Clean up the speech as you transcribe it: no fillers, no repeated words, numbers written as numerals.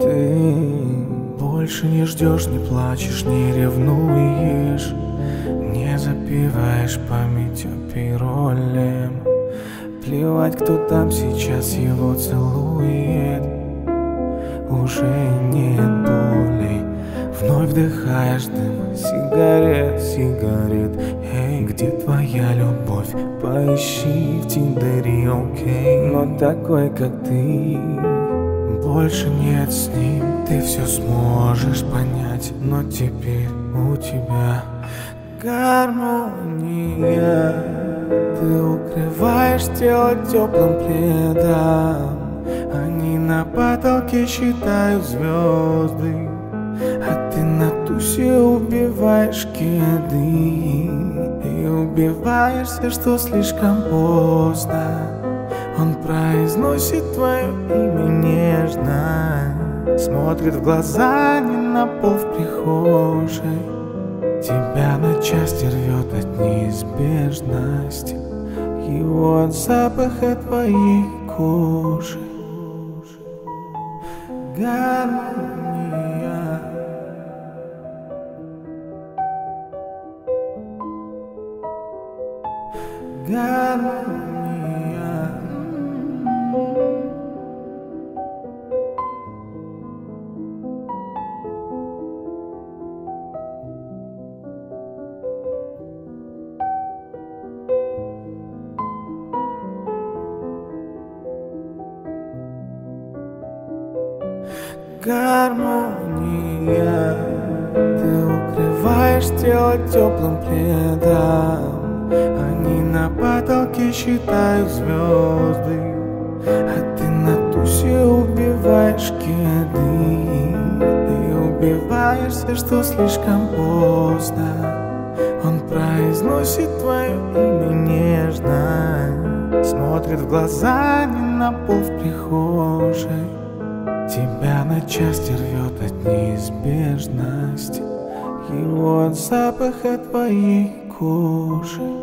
Ты больше не ждешь, не плачешь, не ревнуешь, не запиваешь память о пиролем. Плевать, кто там сейчас его целует, уже нет боли. Вновь вдыхаешь дым сигарет. Эй, где твоя любовь? Поищи в Тиндере, окей. Но такой, как ты, больше нет с ним. Ты все сможешь понять, но теперь у тебя гармония. Ты укрываешь тело теплым пледом, они на потолке считают звезды, а ты на тусе убиваешь кеды. И убиваешься, что слишком поздно. Он произносит твое имя нежно, смотрит в глаза, не на пол в прихожей. Тебя на части рвет от неизбежности, его от запаха твоей кожи. Гармония. Гармония. Гармония. Ты укрываешь тело теплым пледом, они на потолке считают звезды, а ты на тусе убиваешь кеды. И убиваешься, что слишком поздно. Он произносит твое имя нежно, смотрит в глаза, не на пол в прихожей. Тебя на части рвет от неизбежности, его от запаха твоей кожи.